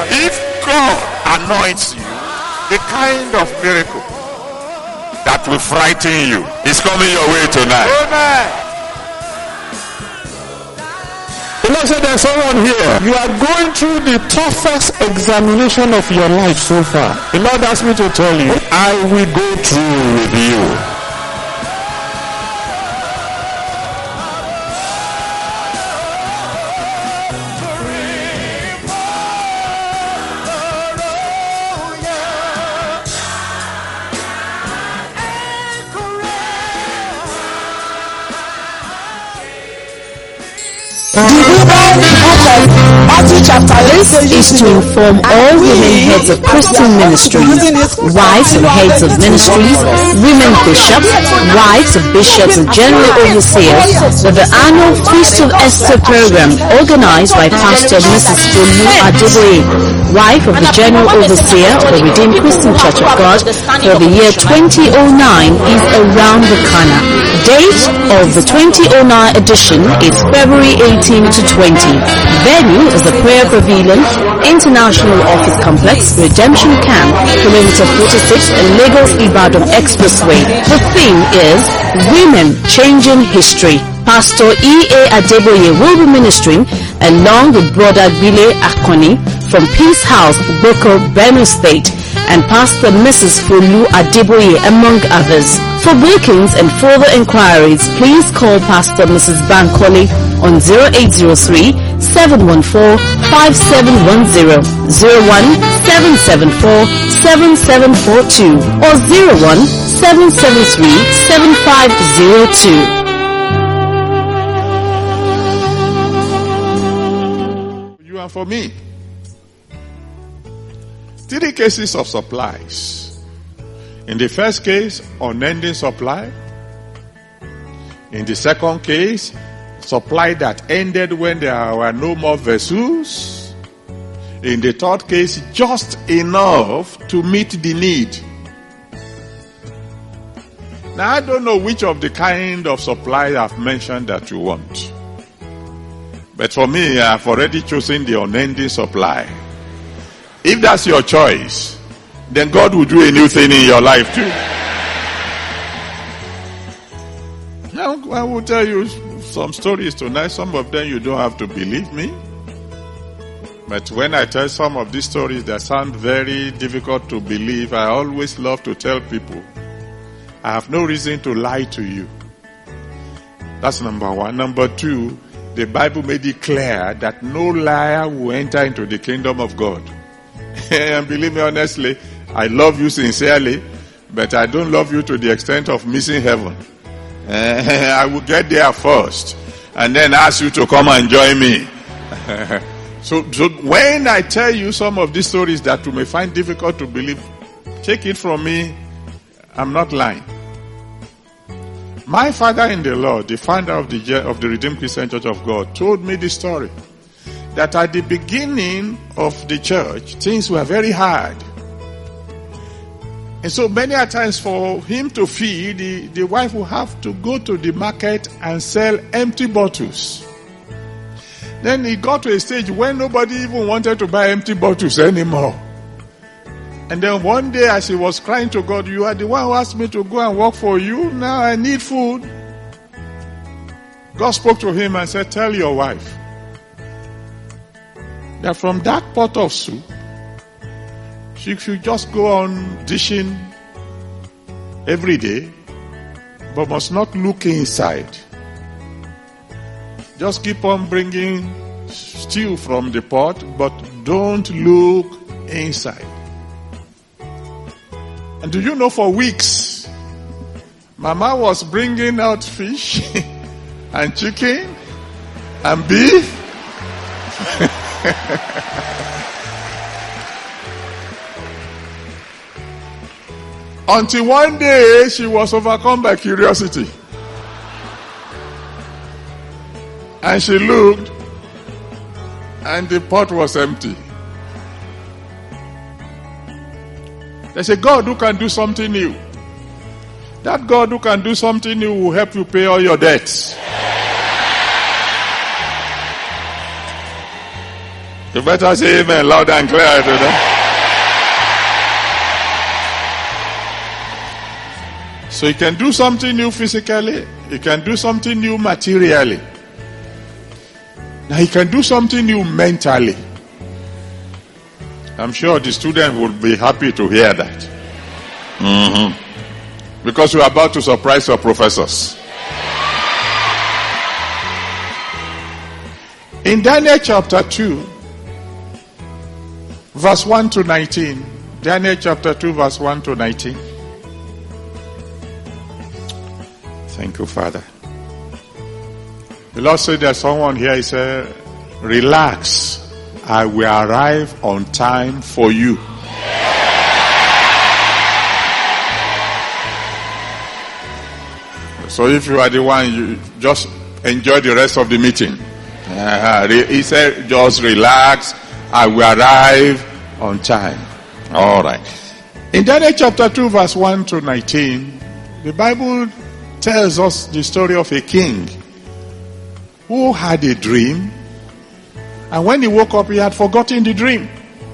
If God anoints you, the kind of miracle that will frighten you is coming your way tonight. Amen. The Lord said there's someone here. You are going through the toughest examination of your life so far. The Lord asked me to tell you, I will go through with you. This is to inform all women heads of Christian ministries, wives and heads of ministries, women bishops, wives of bishops and general overseers that the annual Feast of Esther program organized by Pastor Mrs. Folu Adeboye, wife of the general overseer of the Redeemed Christian Church of God for the year 2009 is around the corner. Date of the 2009 edition is February 18 to 20. Venue is the Prayer Pavilion, International Office Complex, Redemption Camp, Kilometer 46 and Lagos Ibadan Expressway. The theme is Women Changing History. Pastor E.A. Adeboye will be ministering along with Brother Bile Akoni from Peace House, Boko, Benue State, and Pastor Mrs. Folu Adeboye, among others. For bookings and further inquiries, please call Pastor Mrs. Bankole on 0803-714-5710, 01774-7742, or 01773-7502. You and for me. 3 cases of supplies. In the first case, unending supply. In the second case, supply that ended when there were no more vessels. In the third case, just enough to meet the need. Now, I don't know which of the kind of supply I've mentioned that you want. But for me, I've already chosen the unending supply. If that's your choice, then God will do a new thing in your life too. Now, I will tell you some stories tonight. Some of them you don't have to believe me. But when I tell some of these stories that sound very difficult to believe, I always love to tell people, I have no reason to lie to you. That's number one. Number two, the Bible made it clear that no liar will enter into the kingdom of God. And believe me honestly, I love you sincerely, but I don't love you to the extent of missing heaven. I will get there first and then ask you to come and join me. So when I tell you some of these stories that you may find difficult to believe, take it from me, I'm not lying. My father in the Lord, the founder of the Redeemed Christian Church of God, told me this story. That at the beginning of the church, things were very hard. And so many a times for him to feed, the wife would have to go to the market and sell empty bottles. Then he got to a stage when nobody even wanted to buy empty bottles anymore. And then one day as he was crying to God, you are the one who asked me to go and work for you. Now I need food. God spoke to him and said, tell your wife that from that pot of soup, she should just go on dishing every day, but must not look inside. Just keep on bringing stew from the pot, but don't look inside. And do you know, for weeks, Mama was bringing out fish and chicken and beef. Until one day she was overcome by curiosity. And she looked and the pot was empty. There's a God who can do something new. That God who can do something new will help you pay all your debts. You better say amen loud and clear today. So you can do something new physically. You can do something new materially. Now you can do something new mentally. I'm sure the student will be happy to hear that. Because we're about to surprise your professors. In Daniel chapter 2, verse 1 to 19. Daniel chapter 2, verse 1 to 19. Thank you, Father. The Lord said there's someone here, he said, relax, I will arrive on time for you. So if you are the one, you just enjoy the rest of the meeting. He said, just relax, I will arrive on time. All right. In Daniel chapter 2, verse 1 to 19, the Bible tells us the story of a king who had a dream, and when he woke up, he had forgotten the dream.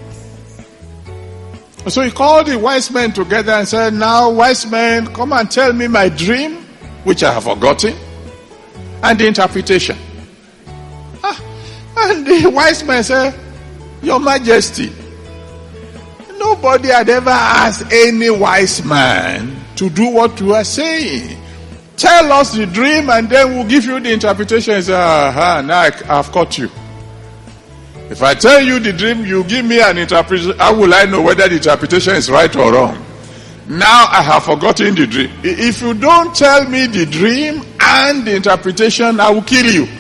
So he called the wise men together and said, now, wise men, come and tell me my dream, which I have forgotten, and the interpretation. And the wise men said, Your Majesty, nobody had ever asked any wise man to do what you are saying. Tell us the dream and then we'll give you the interpretation. He said, now I've caught you. If I tell you the dream, you give me an interpretation. How will I know whether the interpretation is right or wrong? Now I have forgotten the dream. If you don't tell me the dream and the interpretation, I will kill you.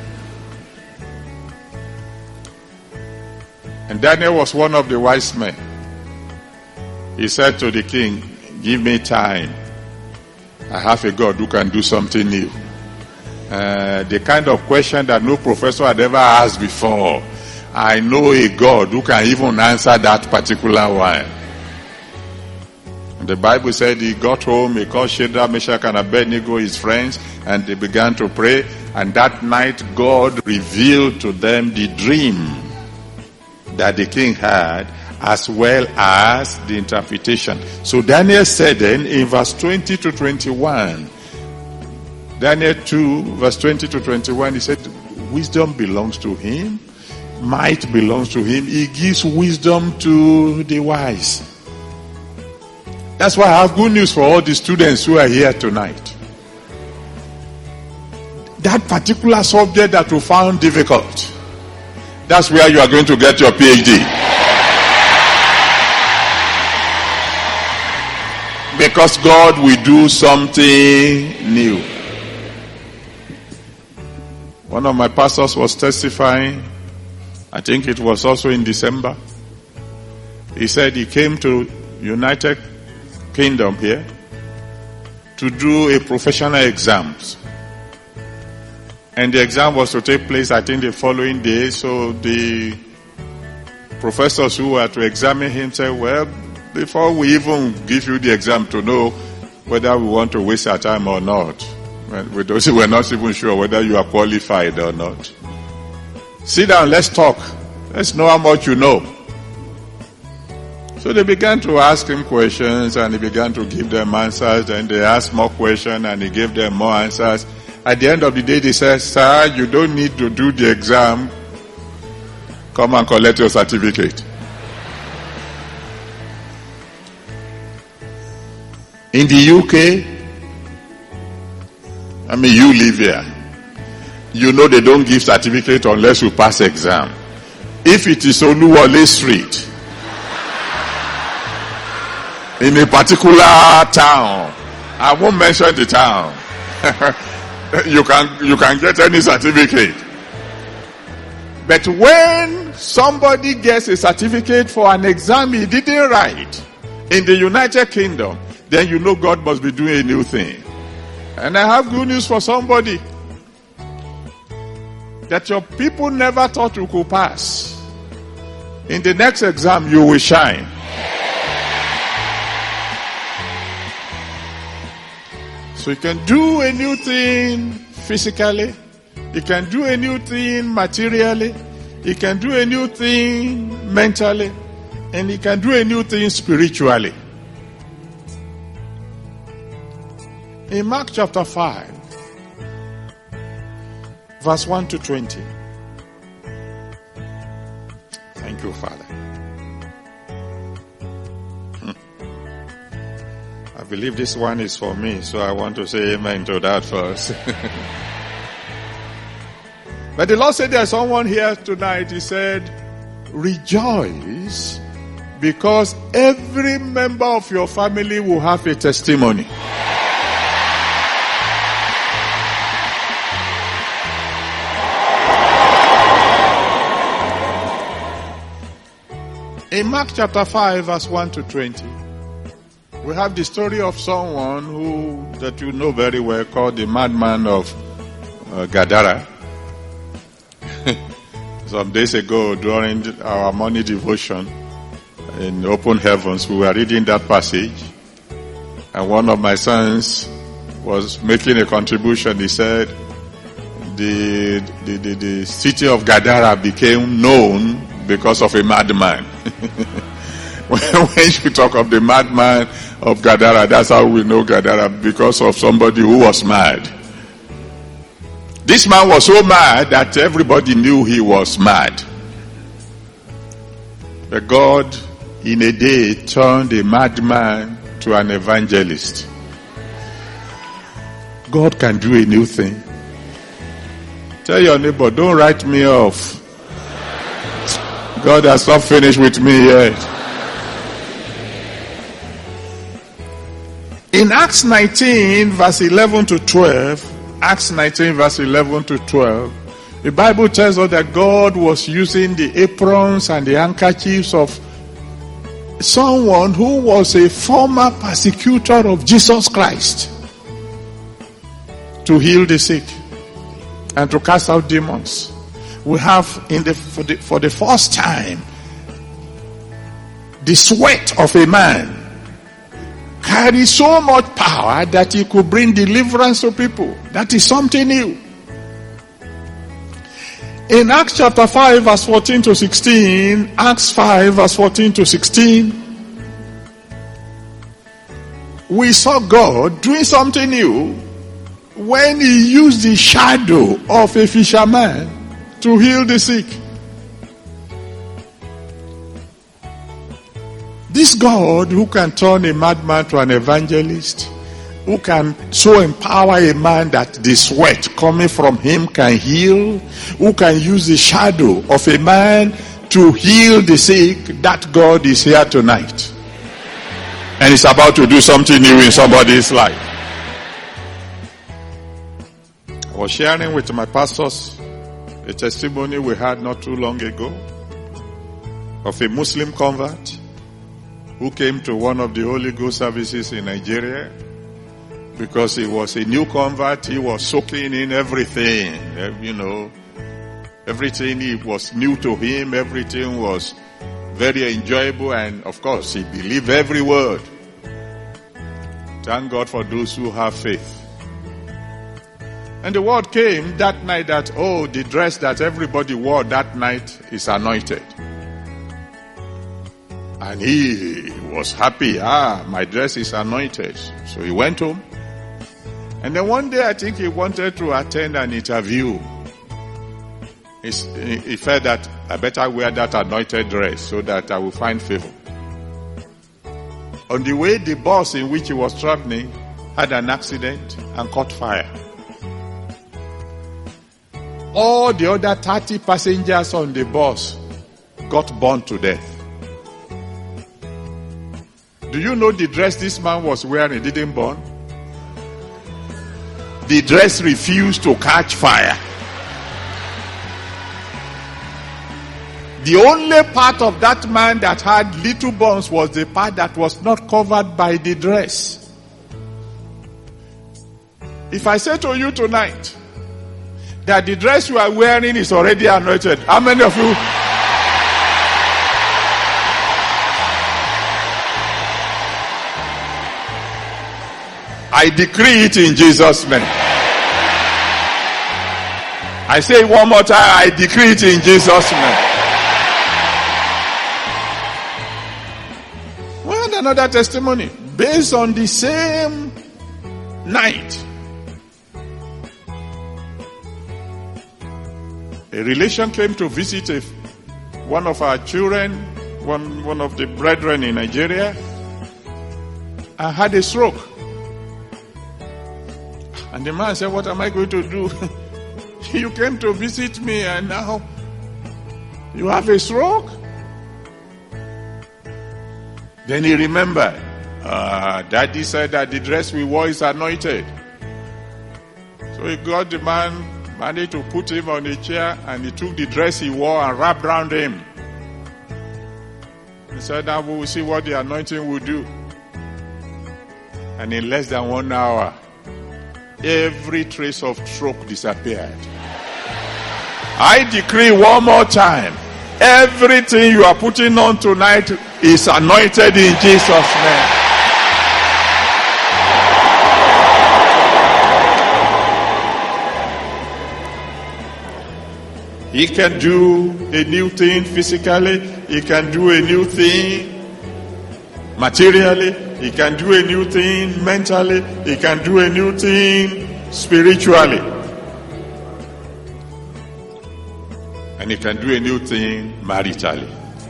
And Daniel was one of the wise men. He said to the king, give me time. I have a God who can do something new. The kind of question that no professor had ever asked before. I know a God who can even answer that particular one. And the Bible said he got home, he called Shadrach, Meshach, and Abednego, his friends, and they began to pray. And that night God revealed to them the dream that the king had, as well as the interpretation. So Daniel said then in verse 20 to 21, Daniel 2 verse 20 to 21, he said, wisdom belongs to him, might belongs to him, he gives wisdom to the wise. That's why I have good news for all the students who are here tonight. That particular subject that you found difficult, that's where you are going to get your PhD. Because God will do something new. One of my pastors was testifying, I think it was also in December. He said he came to United Kingdom here to do a professional exams. And the exam was to take place, I think, the following day. So the professors who were to examine him said, well, before we even give you the exam to know whether we want to waste our time or not, we're not even sure whether you are qualified or not. Sit down, let's talk. Let's know how much you know. So they began to ask him questions and he began to give them answers, and they asked more questions and he gave them more answers. At the end of the day, they said, sir, you don't need to do the exam. Come and collect your certificate. In the UK, you live here. You know they don't give certificate unless you pass exam. If it is Oluwole Street, in a particular town, I won't mention the town, you can get any certificate. But when somebody gets a certificate for an exam he didn't write in the United Kingdom, then you know God must be doing a new thing. And I have good news for somebody. That your people never thought you could pass. In the next exam, you will shine. So you can do a new thing physically. You can do a new thing materially. He can do a new thing mentally, and he can do a new thing spiritually. In Mark chapter 5, verse 1 to 20. Thank you, Father. I believe this one is for me, so I want to say amen to that first. But the Lord said there's someone here tonight. He said, rejoice because every member of your family will have a testimony. In Mark chapter 5 verse 1 to 20, we have the story of someone that you know very well called the madman of Gadara. Some days ago during our morning devotion in Open Heavens, we were reading that passage, and one of my sons was making a contribution. He said the city of Gadara became known because of a madman. When you talk of the madman of Gadara, that's how we know Gadara, because of somebody who was mad. This man was so mad that everybody knew he was mad. But God, in a day, turned a madman to an evangelist. God can do a new thing. Tell your neighbor, don't write me off. God has not finished with me yet. In Acts 19, verse 11 to 12, Acts 19 verse 11 to 12, the Bible tells us that God was using the aprons and the handkerchiefs of someone who was a former persecutor of Jesus Christ to heal the sick and to cast out demons. We have for the first time the sweat of a man carries so much power that he could bring deliverance to people. That is something new. In Acts chapter 5 verse 14 to 16, Acts 5 verse 14 to 16, we saw God doing something new when he used the shadow of a fisherman to heal the sick. This God who can turn a madman to an evangelist, who can so empower a man that the sweat coming from him can heal, who can use the shadow of a man to heal the sick, that God is here tonight. And is about to do something new in somebody's life. I was sharing with my pastors a testimony we had not too long ago of a Muslim convert who came to one of the Holy Ghost services in Nigeria. Because he was a new convert, he was soaking in everything, everything was new to him, everything was very enjoyable, and of course he believed every word. Thank God for those who have faith. And the word came that night that, the dress that everybody wore that night is anointed. And he was happy. My dress is anointed. So he went home. And then one day I think he wanted to attend an interview. He felt that I better wear that anointed dress so that I will find favor. On the way, the bus in which he was traveling had an accident and caught fire. All the other 30 passengers on the bus got burned to death. Do you know the dress this man was wearing didn't burn? The dress refused to catch fire. The only part of that man that had little burns was the part that was not covered by the dress. If I say to you tonight that the dress you are wearing is already anointed, how many of you? I decree it in Jesus' name. I say it one more time, I decree it in Jesus' name. We had another testimony based on the same night. A relation came to visit one of our children, one of the brethren in Nigeria, and had a stroke. And the man said, what am I going to do? You came to visit me and now you have a stroke? Then he remembered, Daddy said that the dress we wore is anointed. So he got the man, managed to put him on a chair, and he took the dress he wore and wrapped around him. He said, now we will see what the anointing will do. And in less than 1 hour, every trace of stroke disappeared. I decree one more time, everything you are putting on tonight is anointed in Jesus' name. He can do a new thing physically. He can do a new thing materially. He can do a new thing mentally. He can do a new thing spiritually. And he can do a new thing maritally.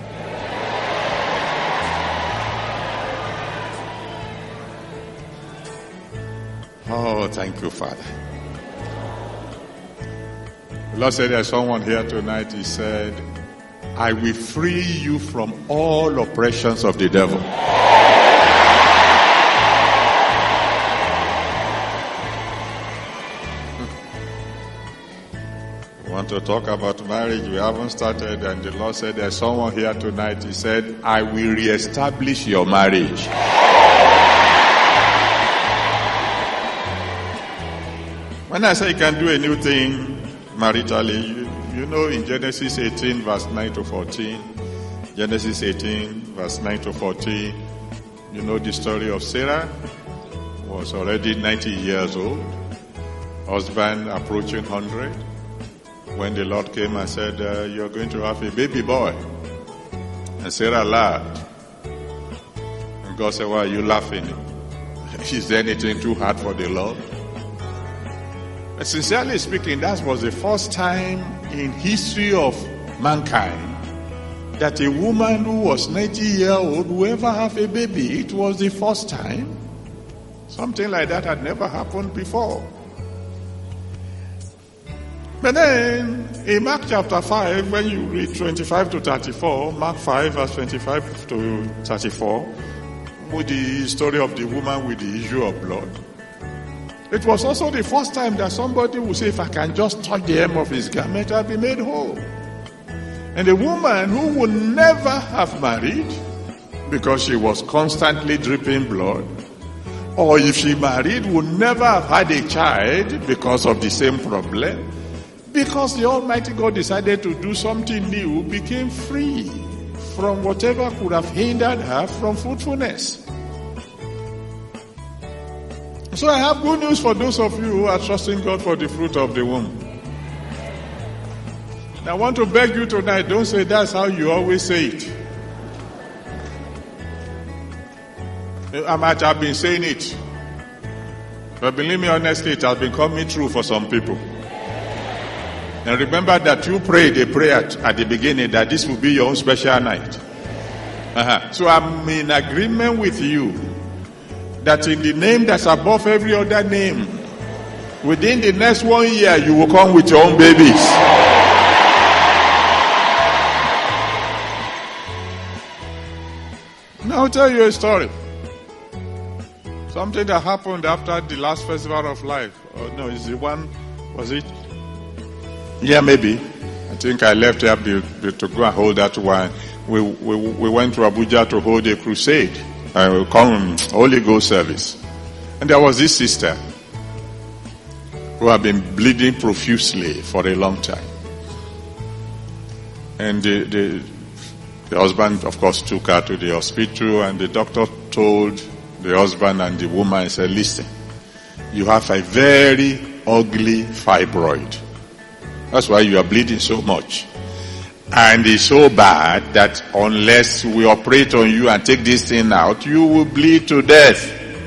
Oh, thank you, Father. The Lord said there's someone here tonight. He said, I will free you from all oppressions of the devil. We want to talk about marriage. We haven't started, and the Lord said there's someone here tonight. He said, I will reestablish your marriage. When I say you can do a new thing maritally, you know in Genesis 18 verse 9 to 14, Genesis 18 verse 9 to 14, you know the story of Sarah, was already 90 years old, husband approaching 100, when the Lord came and said, you're going to have a baby boy. And Sarah laughed. And God said, why are you laughing? Is there anything too hard for the Lord? But sincerely speaking, that was the first time in history of mankind that a woman who was 90 years old would ever have a baby. It was the first time. Something like that had never happened before. But then, in Mark chapter 5, when you read 25 to 34, Mark 5 verse 25 to 34, with the story of the woman with the issue of blood, it was also the first time that somebody would say, if I can just touch the hem of his garment, I'll be made whole. And a woman who would never have married because she was constantly dripping blood, or if she married, would never have had a child because of the same problem, because the Almighty God decided to do something new, became free from whatever could have hindered her from fruitfulness. So I have good news for those of you who are trusting God for the fruit of the womb. And I want to beg you tonight, don't say that's how you always say it. I might have been saying it, but believe me honestly, it has been coming true for some people. And remember that you prayed a prayer at the beginning that this will be your own special night. So I'm in agreement with you that in the name that's above every other name, within the next 1 year, you will come with your own babies. Now I'll tell you a story. Something that happened after the last festival of life. Oh, no, is the one, was it? Yeah, maybe. I think I left here to go and hold that one. We went to Abuja to hold a crusade. Holy Ghost service. And there was this sister who had been bleeding profusely for a long time. And the husband, of course, took her to the hospital, and the doctor told the husband and the woman, said, listen, you have a very ugly fibroid. That's why you are bleeding so much. And it's so bad that unless we operate on you and take this thing out, you will bleed to death.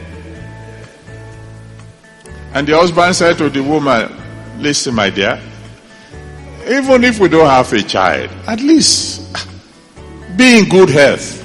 And the husband said to the woman, listen, my dear, even if we don't have a child, at least be in good health.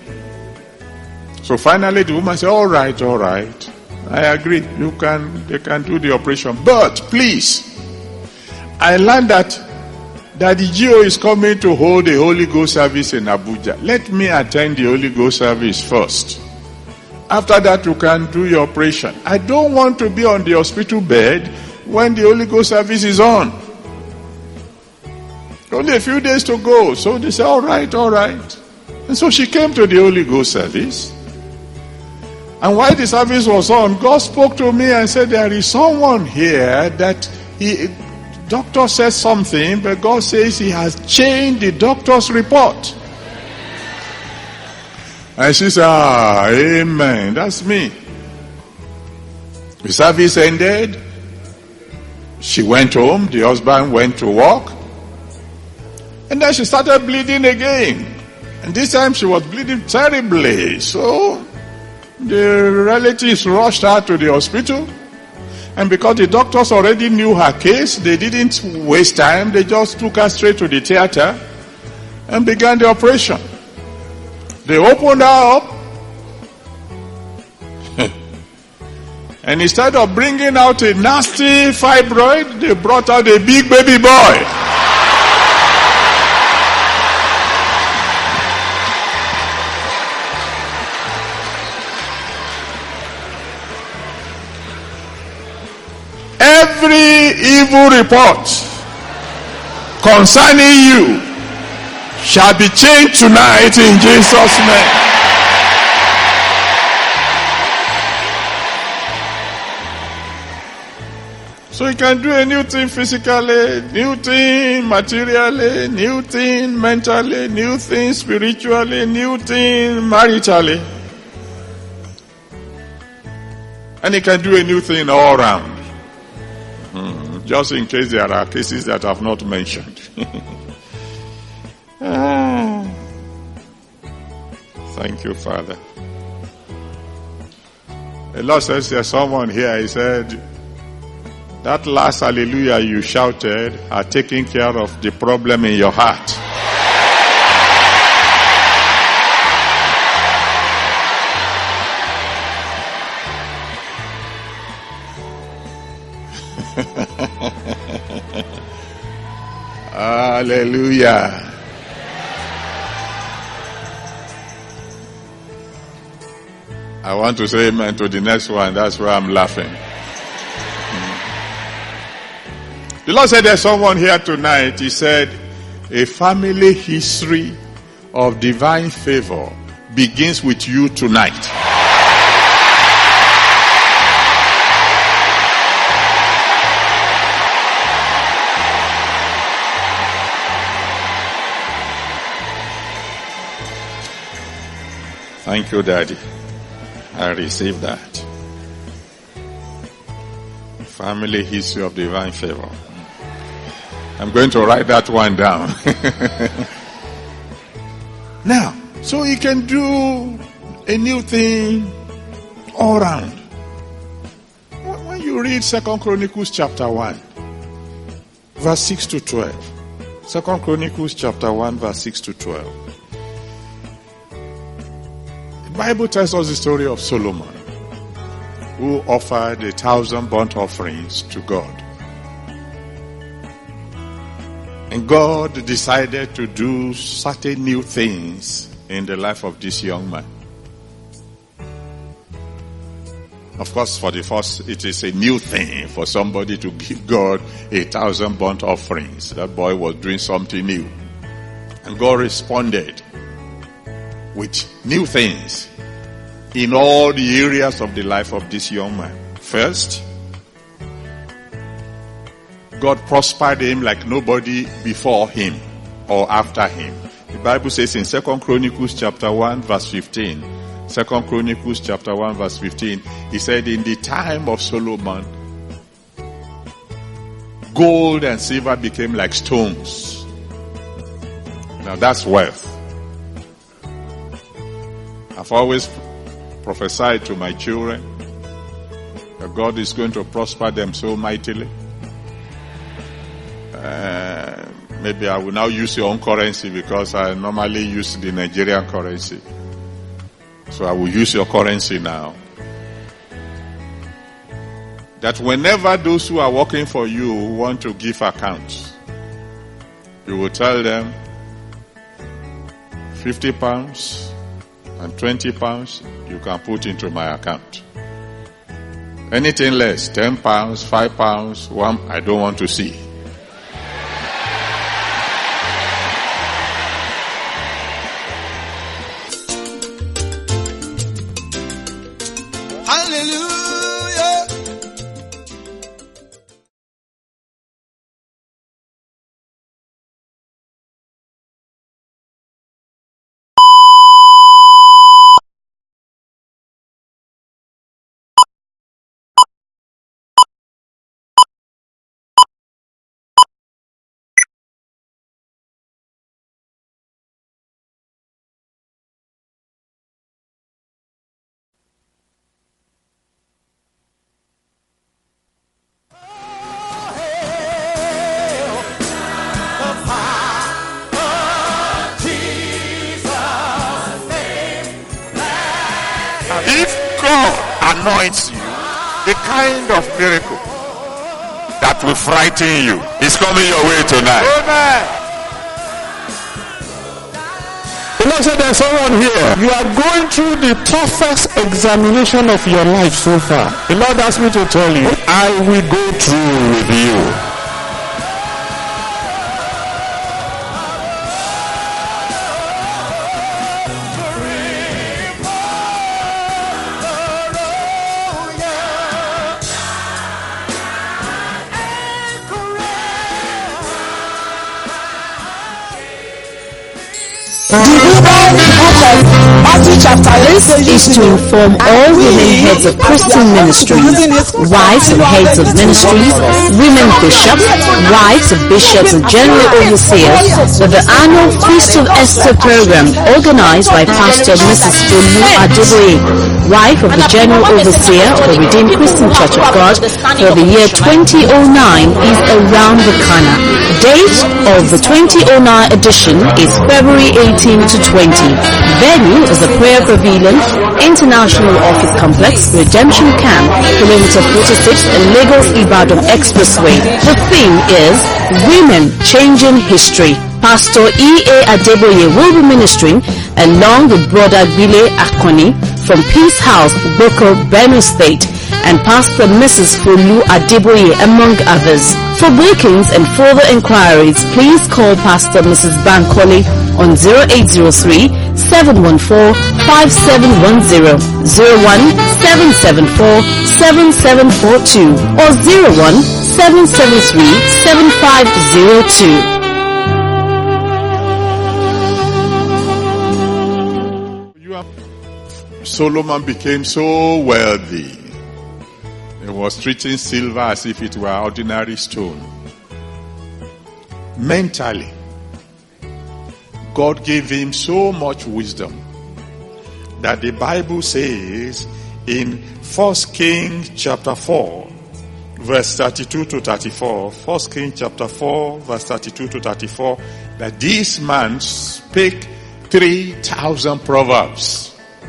So finally the woman said, all right, I agree. They can do the operation. But please, I learned that Daddy Gio is coming to hold a Holy Ghost service in Abuja. Let me attend the Holy Ghost service first. After that, you can do your operation. I don't want to be on the hospital bed when the Holy Ghost service is on. Only a few days to go. So they said, all right. And so she came to the Holy Ghost service. And while the service was on, God spoke to me and said, there is someone here that doctor says something, but God says he has changed the doctor's report. And she said, amen, that's me. The service ended. She went home. The husband went to work. And then she started bleeding again. And this time she was bleeding terribly. So the relatives rushed her to the hospital. And because the doctors already knew her case, they didn't waste time. They just took her straight to the theater and began the operation. They opened her up. And instead of bringing out a nasty fibroid, they brought out a big baby boy. Every evil report concerning you shall be changed tonight in Jesus' name. So you can do a new thing physically, new thing materially, new thing mentally, new thing spiritually, new thing maritally. And you can do a new thing all around. Just in case there are cases that I have not mentioned. Thank you, Father. The Lord says there's someone here, he said, that last hallelujah you shouted are taking care of the problem in your heart. Hallelujah. I want to say amen to the next one. That's why I'm laughing. The Lord said there's someone here tonight. He said a family history of divine favor begins with you tonight. Thank you, Daddy. I received that. Family history of divine favor. I'm going to write that one down. Now, so you can do a new thing all around. When you read 2 Chronicles chapter 1, verse 6 to 12. 2 Chronicles chapter 1, verse 6 to 12. The Bible tells us the story of Solomon, who offered 1,000 burnt offerings to God. And God decided to do certain new things in the life of this young man. Of course, for the first, it is a new thing for somebody to give God 1,000 burnt offerings. That boy was doing something new. And God responded with new things in all the areas of the life of this young man. First, God prospered him like nobody before him or after him. The Bible says in 2 Chronicles chapter 1 verse 15, 2 Chronicles chapter 1 verse 15, he said, in the time of Solomon, Gold and silver became like stones. Now that's wealth. I've always prophesied to my children that God is going to prosper them so mightily. Maybe I will now use your own currency because I normally use the Nigerian currency. So I will use your currency now. That whenever those who are working for you want to give accounts, you will tell them 50 pounds and 20 pounds you can put into my account. Anything less, 10 pounds, 5 pounds, 1, I don't want to see. If God anoints you, the kind of miracle that will frighten you is coming your way tonight. Amen. The Lord said there's someone here. You are going through the toughest examination of your life so far. The Lord asked me to tell you, I will go through with you. This is to inform all women heads of Christian ministries, wives and heads of ministries, women bishops, wives of bishops and general overseers that the annual Feast of Esther program organized by Pastor Mrs. Folu Adeboye, wife of the general overseer of the Redeemed Christian Church of God for the year 2009 is around the corner. Date of the 2009 edition is February 18 to 20. Venue is the Prayer Pavilion, International Office Complex, Redemption Camp, Kilometer 46 and Lagos Ibadan Expressway. The theme is Women Changing History. Pastor E.A. Adeboye will be ministering along with Brother Bile Akoni from Peace House, Boko, Benue State, and Pastor Mrs. Folu Adeboye, among others. For bookings and further inquiries, please call Pastor Mrs. Bankole on 0803 714 5710, 01774 7742, or 01773 7502. Solomon became so wealthy. He was treating silver as if it were ordinary stone. Mentally, God gave him so much wisdom that the Bible says in 1 Kings chapter 4, verse 32 to 34, 1 Kings chapter 4, verse 32 to 34, that this man spake 3,000 proverbs.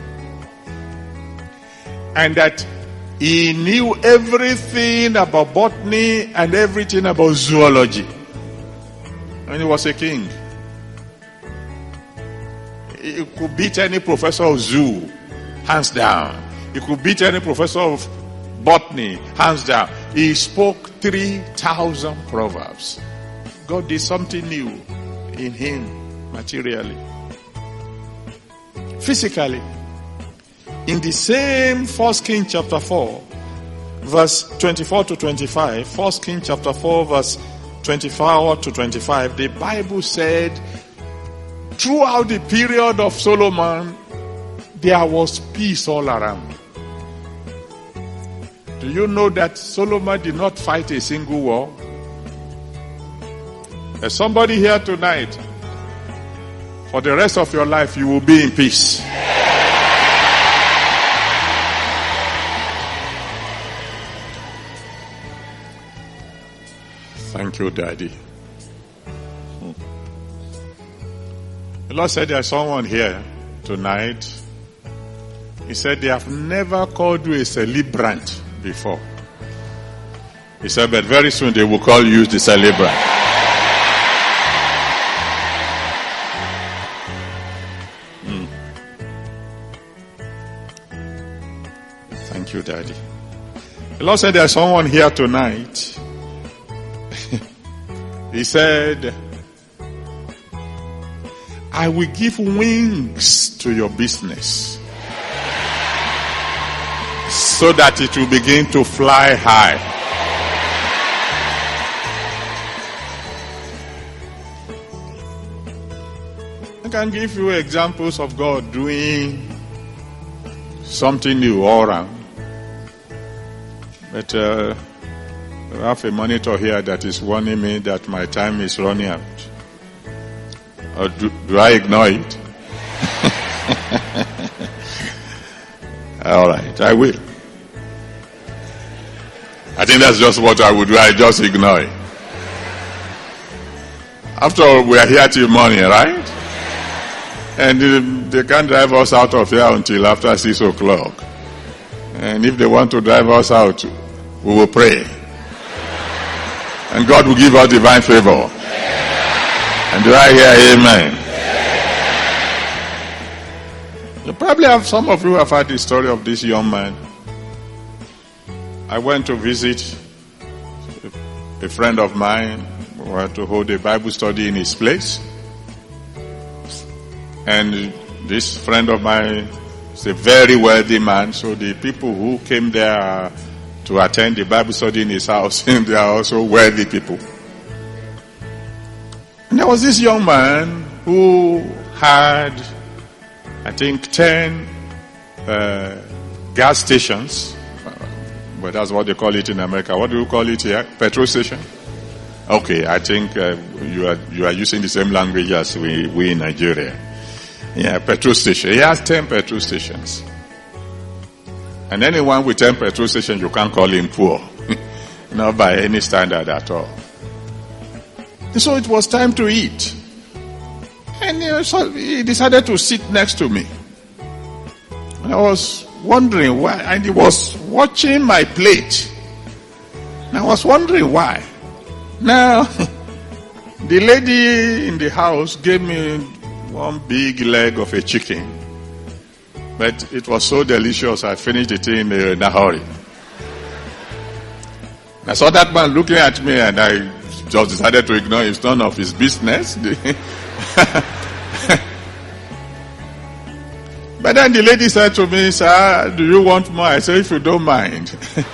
And that he knew everything about botany and everything about zoology. And he was a king. He could beat any professor of zoo, hands down. He could beat any professor of botany, hands down. He spoke 3,000 proverbs. God did something new in him materially. Physically. In the same 1 Kings chapter 4, verse 24 to 25, 1 Kings chapter 4, verse 24 to 25, the Bible said, throughout the period of Solomon, there was peace all around. Do you know that Solomon did not fight a single war? There's somebody here tonight. For the rest of your life, you will be in peace. Thank you, Daddy. The Lord said there's someone here tonight. He said they have never called you a celebrant before. He said, but very soon they will call you the celebrant. Thank you, Daddy. The Lord said there's someone here tonight. He said, I will give wings to your business so that it will begin to fly high. I can give you examples of God doing something new all around. But I have a monitor here that is warning me that my time is running out. Or do I ignore it? All right, I will. I think that's just what I would do. I just ignore it. After all, we are here till morning, right? And they can't drive us out of here until after 6 o'clock. And if they want to drive us out, we will pray. And God will give us divine favor. And do I hear amen? You probably have, some of you have heard the story of this young man. I went to visit a friend of mine. We were to hold a Bible study in his place. And this friend of mine is a very wealthy man. So the people who came there to attend the Bible study in his house, they are also wealthy people. And there was this young man who had, I think, 10 gas stations. But that's what they call it in America. What do you call it here? Petrol station? Okay, I think you are using the same language as we in Nigeria. Yeah, petrol station. He has 10 petrol stations. And anyone with 10 petrol stations, you can't call him poor. Not by any standard at all. And so it was time to eat. And so he decided to sit next to me. And I was wondering why. And he was watching my plate. And I was wondering why. Now, the lady in the house gave me one big leg of a chicken. But it was so delicious, I finished it in a hurry. I saw that man looking at me and I just decided to ignore him. It's none of his business. But then the lady said to me, sir, do you want more? I said, if you don't mind.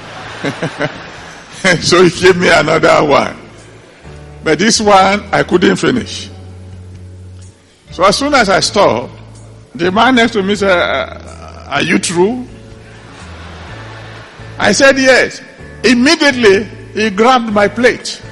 So he gave me another one. But this one, I couldn't finish. So as soon as I stopped, the man next to me said, are you through? I said, yes. Immediately, he grabbed my plate,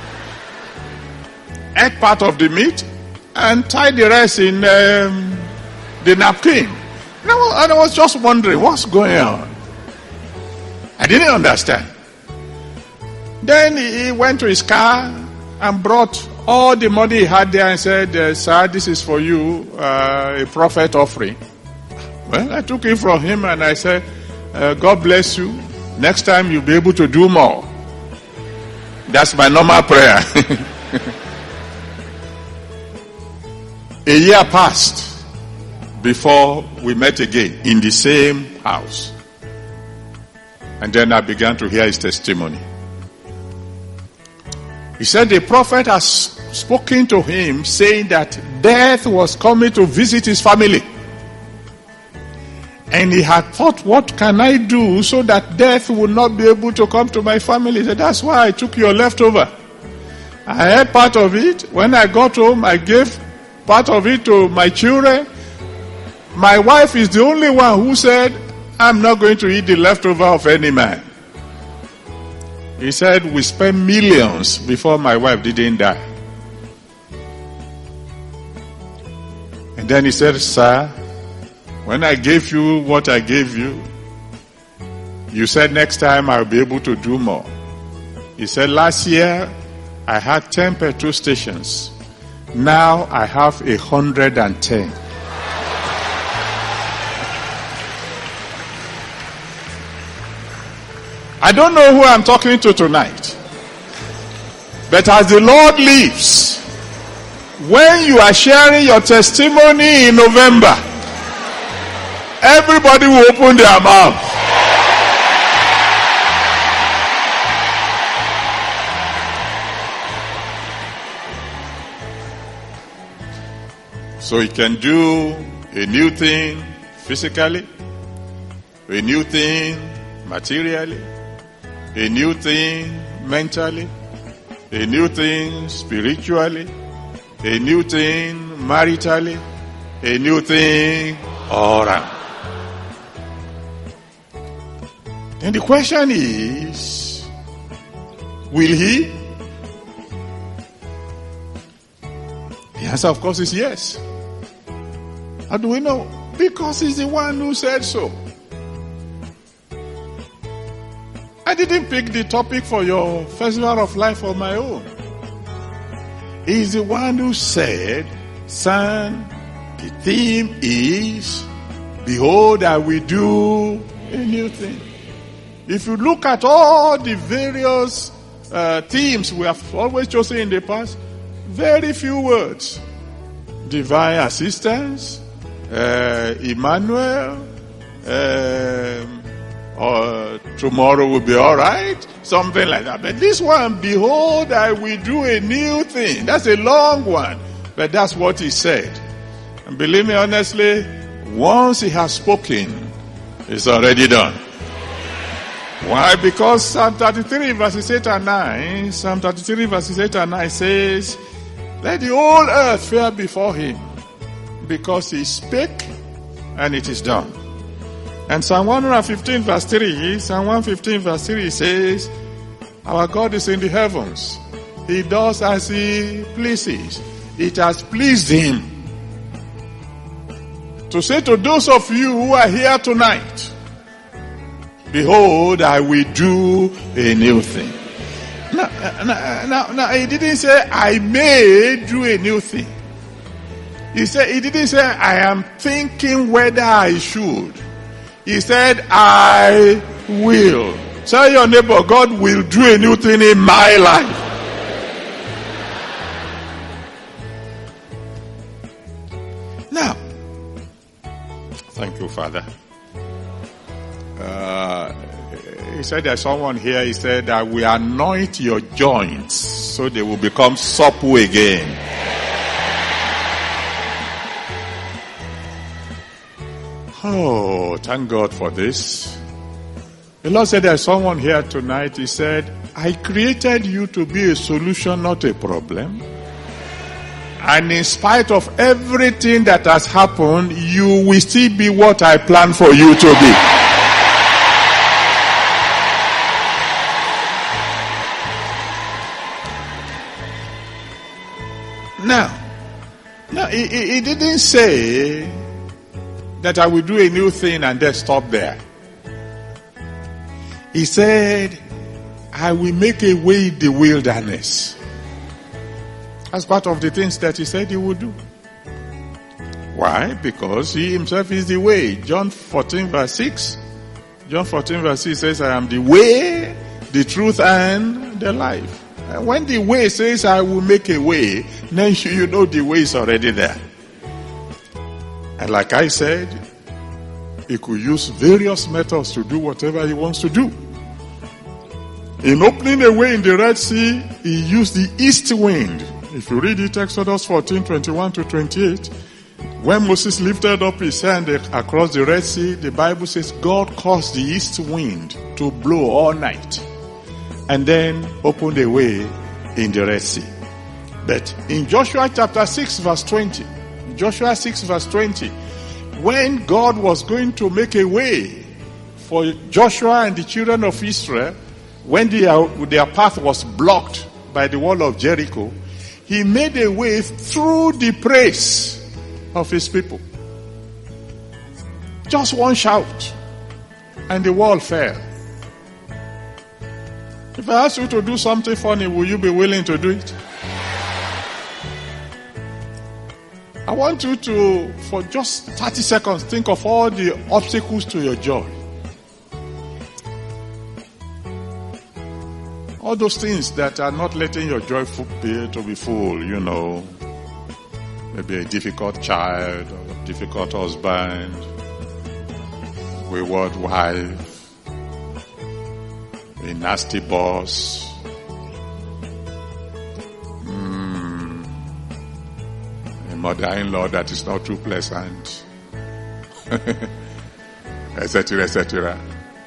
ate part of the meat, and tied the rest in the napkin. And I was just wondering, what's going on? I didn't understand. Then he went to his car and brought all the money he had there and said, sir, this is for you, a prophet offering. Well, I took it from him and I said, God bless you. Next time you'll be able to do more. That's my normal prayer. A year passed before we met again in the same house. And then I began to hear his testimony. He said the prophet has spoken to him saying that death was coming to visit his family. And he had thought, what can I do so that death will not be able to come to my family? He said, that's why I took your leftover. I ate part of it. When I got home, I gave part of it to my children. My wife is the only one who said, I'm not going to eat the leftover of any man. He said, we spent millions before my wife didn't die. And then he said, sir, when I gave you what I gave you, you said next time I'll be able to do more. He said, last year I had 10 petrol stations. Now I have 110. I don't know who I'm talking to tonight. But as the Lord lives, when you are sharing your testimony in November, everybody will open their mouth. So he can do a new thing physically, a new thing materially, a new thing mentally, a new thing spiritually, a new thing maritally, a new thing all around. And the question is, will he? The answer, of course, is yes. How do we know? Because he's the one who said so. I didn't pick the topic for your Festival of Life on my own. He's the one who said, son, the theme is, behold, I will do a new thing. If you look at all the various themes we have always chosen in the past, very few words. Divine assistance, Emmanuel, or tomorrow will be all right, something like that. But this one, behold, I will do a new thing. That's a long one, but that's what he said. And believe me honestly, once he has spoken, it's already done. Why? Because Psalm 33 verses 8 and 9, Psalm 33 verses 8 and 9 says, let the whole earth fear before him, because he spake and it is done. And Psalm 115 verse 3, Psalm 115 verse 3 says, our God is in the heavens. He does as he pleases. It has pleased him to say to those of you who are here tonight, behold, I will do a new thing. Now, he didn't say, I may do a new thing. He didn't say, I am thinking whether I should. He said, I will. Tell your neighbor, God will do a new thing in my life. Now, thank you, Father. He said there's someone here, he said that we anoint your joints so they will become supple again. Oh, thank God for this. The Lord said there's someone here tonight, he said, I created you to be a solution, not a problem. And in spite of everything that has happened, you will still be what I planned for you to be. Now, he didn't say that I will do a new thing and then stop there. He said, I will make a way in the wilderness. That's part of the things that he said he would do. Why? Because he himself is the way. John 14 verse 6. John 14 verse 6 says, I am the way, the truth, and the life. And when the way says, I will make a way, then you know the way is already there. And like I said, he could use various methods to do whatever he wants to do. In opening a way in the Red Sea, he used the east wind. If you read it, Exodus 14:21-28, when Moses lifted up his hand across the Red Sea, the Bible says God caused the east wind to blow all night and then opened a way in the Red Sea. But in Joshua chapter 6 verse 20, Joshua 6 verse 20, when God was going to make a way for Joshua and the children of Israel, when their path was blocked by the wall of Jericho, he made a way through the praise of his people. Just one shout, and the wall fell. If I ask you to do something funny, will you be willing to do it? I want you to, for just 30 seconds, think of all the obstacles to your joy. All those things that are not letting your joy to be full, you know. Maybe a difficult child, or a difficult husband, wayward wife, a nasty boss, a mother-in-law that is not too pleasant, etc., etc.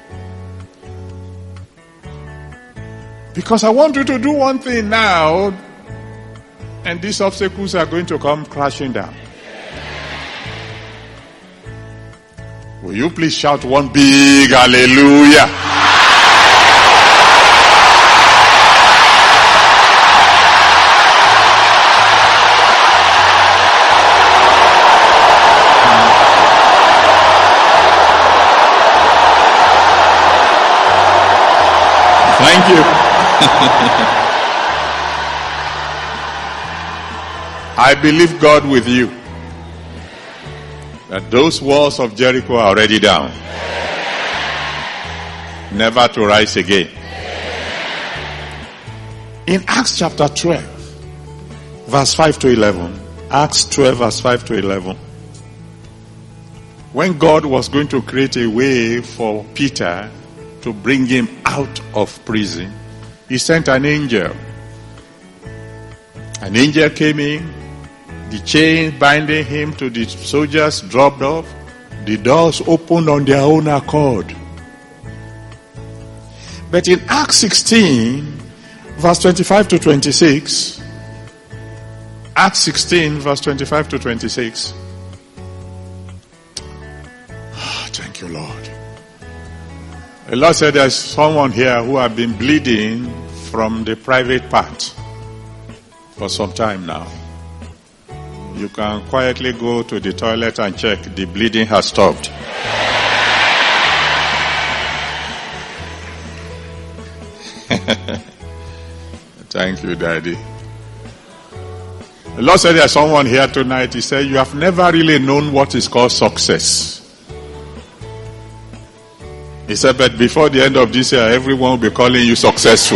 Because I want you to do one thing now, and these obstacles are going to come crashing down. Will you please shout one big hallelujah? Thank you. I believe God with you that those walls of Jericho are already down, never to rise again. In Acts chapter 12, verse 5 to 11, Acts 12 verse 5 to 11, when God was going to create a way for Peter to bring him out of prison, he sent an angel. An angel came in, the chain binding him to the soldiers dropped off, the doors opened on their own accord. But in Acts 16, verse 25 to 26, Acts 16, verse 25 to 26, thank you, Lord. The Lord said there's someone here who have been bleeding from the private part for some time now. You can quietly go to the toilet and check. The bleeding has stopped. Thank you, Daddy. The Lord said there's someone here tonight. He said you have never really known what is called success. He said, but before the end of this year, everyone will be calling you successful.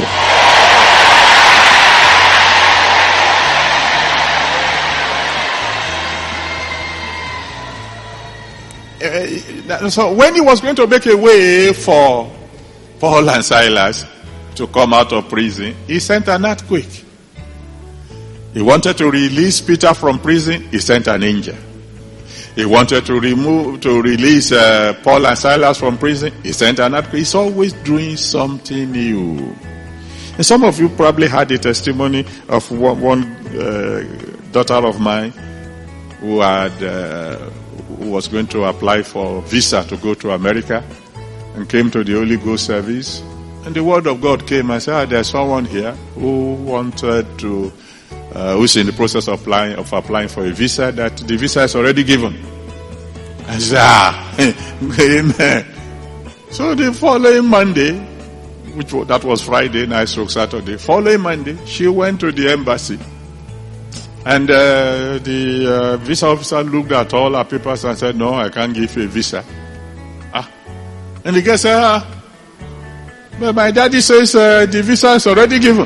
So when he was going to make a way for Paul and Silas to come out of prison, he sent an earthquake. He wanted to release Peter from prison, he sent an angel. He wanted to release Paul and Silas from prison, he sent an earthquake. He's always doing something new. And some of you probably had a testimony of one daughter of mine who was going to apply for visa to go to America and came to the Holy Ghost service. And the word of God came and said, there's someone here who wanted to, who's in the process of applying for a visa, that the visa is already given. I said, amen. So the following Monday, that was Friday, night stroke Saturday, following Monday, she went to the embassy. And the visa officer looked at all her papers and said, no, I can't give you a visa. And the guy said, but my daddy says the visa is already given.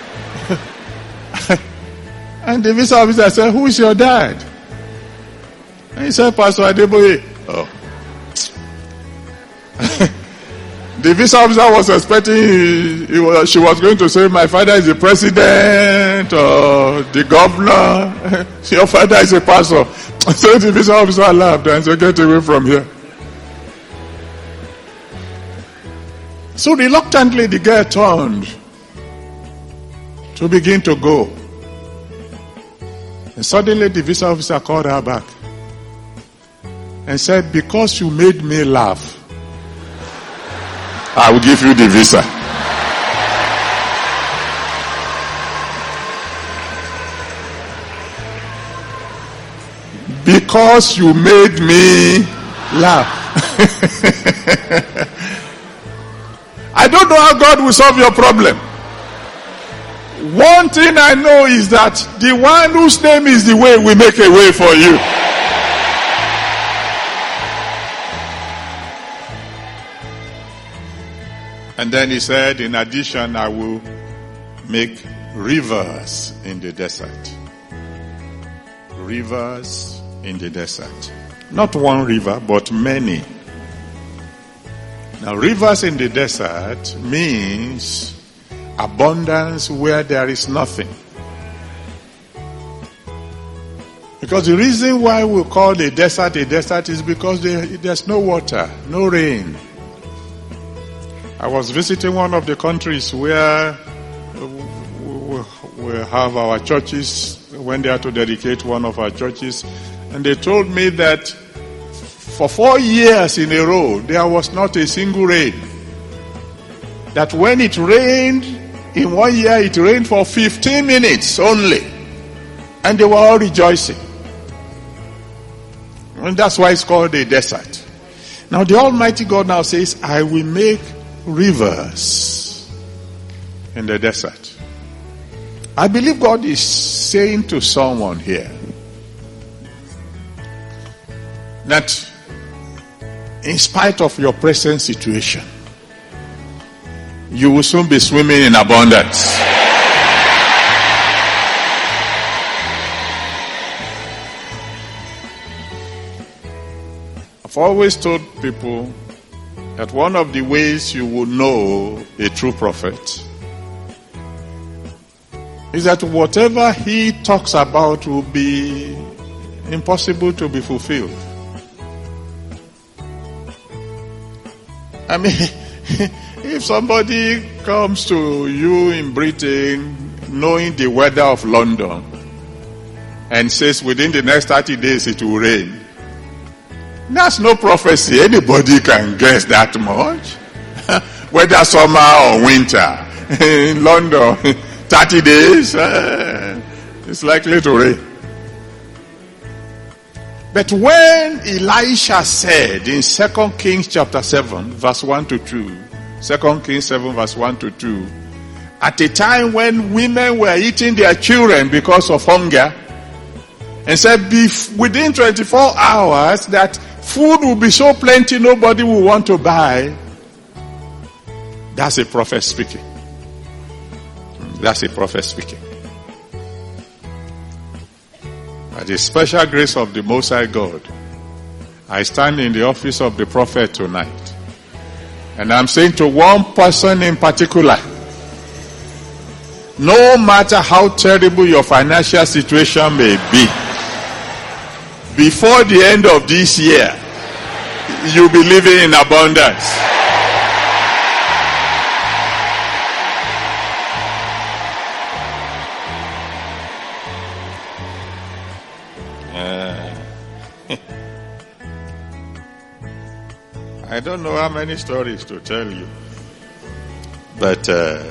And the visa officer said, who is your dad? And he said, Pastor Adeboye. Oh. The visa officer was expecting, she was going to say, my father is the president or the governor. Your father is a pastor. So the visa officer laughed and said, get away from here. So reluctantly the girl turned to begin to go. And suddenly the visa officer called her back and said, because you made me laugh, I will give you the visa. Because you made me laugh. I don't know how God will solve your problem. One thing I know is that the one whose name is the way will make a way for you. And then he said, in addition, I will make rivers in the desert. Rivers in the desert. Not one river, but many. Now, rivers in the desert means abundance where there is nothing. Because the reason why we call the desert a desert is because there's no water, no rain. I was visiting one of the countries where we have our churches, went there to dedicate one of our churches, and they told me that for 4 years in a row, there was not a single rain. That when it rained, in 1 year, it rained for 15 minutes only. And they were all rejoicing. And that's why it's called a desert. Now the Almighty God now says, I will make rivers in the desert. I believe God is saying to someone here that in spite of your present situation, you will soon be swimming in abundance. I've always told people that one of the ways you will know a true prophet is that whatever he talks about will be impossible to be fulfilled. I mean, if somebody comes to you in Britain knowing the weather of London and says within the next 30 days it will rain, that's no prophecy. Anybody can guess that much. Whether summer or winter. In London, 30 days, it's likely to rain. But when Elisha said in 2 Kings chapter 7, verse 1 to 2, 2 Kings 7 verse 1 to 2, at a time when women were eating their children because of hunger, and said within 24 hours that food will be so plenty nobody will want to buy, that's a prophet speaking. That's a prophet speaking. By the special grace of the Most High God, I stand in the office of the prophet tonight. And I'm saying to one person in particular, no matter how terrible your financial situation may be, before the end of this year, you'll be living in abundance. I don't know how many stories to tell you, but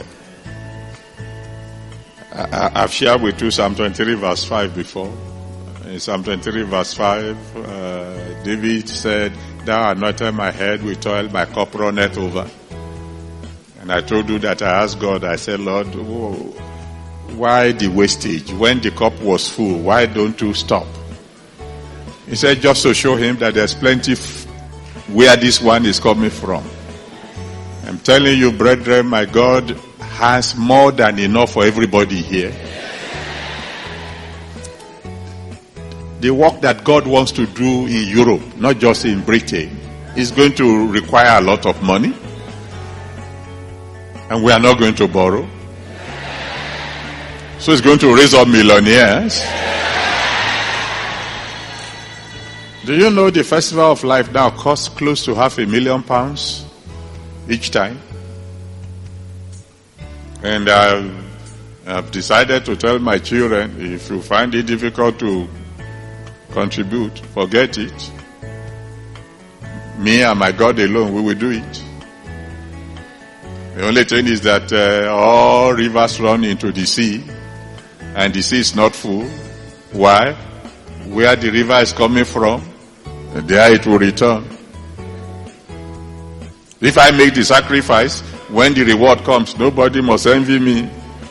I've shared with you Psalm 23 verse 5 before. In Psalm 23 verse 5, David said, Thou anointed my head with oil, my cup runneth over. And I told you that I asked God, I said, Lord, why the wastage? When the cup was full, why don't you stop? He said, just to show him that there's plenty where this one is coming from. I'm telling you, brethren, my God has more than enough for everybody here. The work that God wants to do in Europe, not just in Britain, is going to require a lot of money. And we are not going to borrow. So it's going to raise up millionaires. Do you know the Festival of Life now costs close to £500,000 each time? And I've decided to tell my children, if you find it difficult to contribute, forget it. Me and my God alone, we will do it. The only thing is that all rivers run into the sea, and the sea is not full. Why? where the river is coming from, and there it will return. If I make the sacrifice, when the reward comes, nobody must envy me.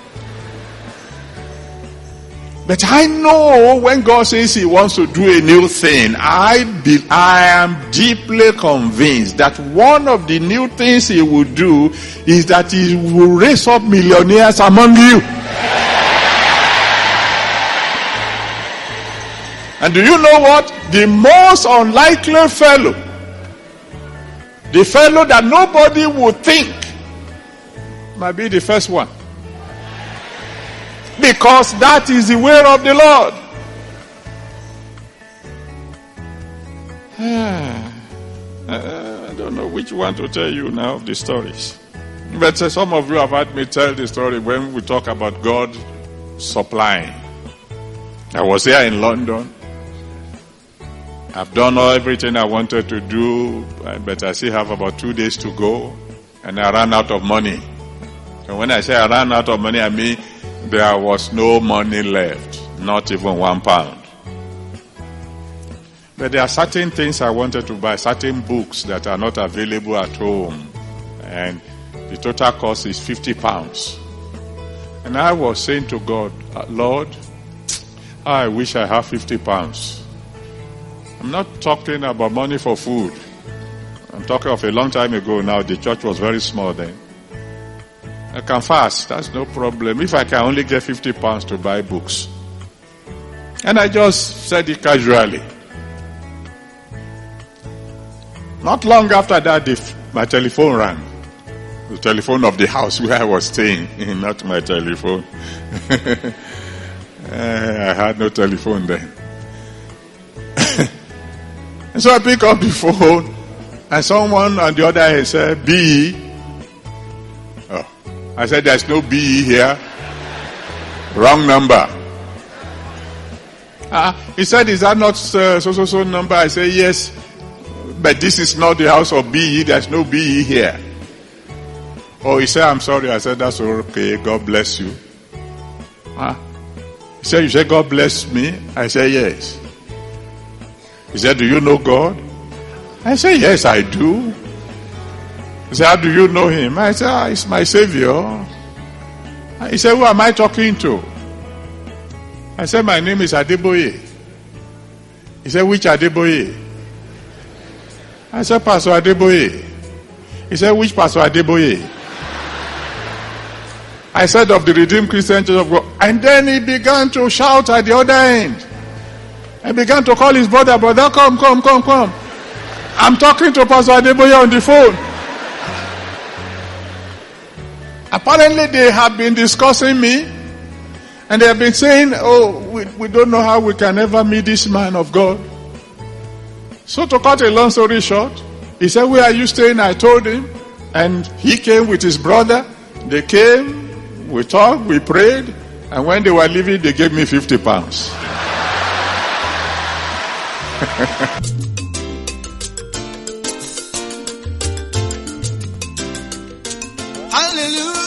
But I know when God says he wants to do a new thing, I am deeply convinced that one of the new things he will do is that he will raise up millionaires among you. And do you know what? The most unlikely fellow, the fellow that nobody would think, might be the first one. Because that is the way of the Lord. I don't know which one to tell you now of the stories. But some of you have heard me tell the story when we talk about God supplying. I was here in London. I've done everything I wanted to do, but I still have about 2 days to go, and I ran out of money. And when I say I ran out of money, I mean there was no money left, not even £1. But there are certain things I wanted to buy, certain books that are not available at home, and the total cost is £50. And I was saying to God, Lord, I wish I have £50. I'm not talking about money for food. I'm talking of a long time ago now. The church was very small then. I can fast, that's no problem. If I can only get £50 to buy books. And I just said it casually. Not long after that, my telephone rang. The telephone of the house where I was staying, not my telephone. I had no telephone then. And so I pick up the phone, and someone on the other end said, B. Oh. I said, there's no B here. Wrong number. He said, is that not so number? I said, yes. But this is not the house of B. There's no B here. Oh, he said, I'm sorry. I said, that's okay. God bless you. He said, you said God bless me? I said, yes. He said, do you know God? I said, yes, I do. He said, how do you know him? I said, he's my savior. He said, who am I talking to? I said, my name is Adeboye. He said, which Adeboye? I said, Pastor Adeboye. He said, which Pastor Adeboye? I said, of the Redeemed Christian Church of God. And then he began to shout at the other end. And began to call his brother, come. I'm talking to Pastor Adeboye on the phone. Apparently they have been discussing me. And they have been saying, we don't know how we can ever meet this man of God. So to cut a long story short, he said, where are you staying? I told him. And he came with his brother. They came, we talked, we prayed. And when they were leaving, they gave me £50. Hallelujah.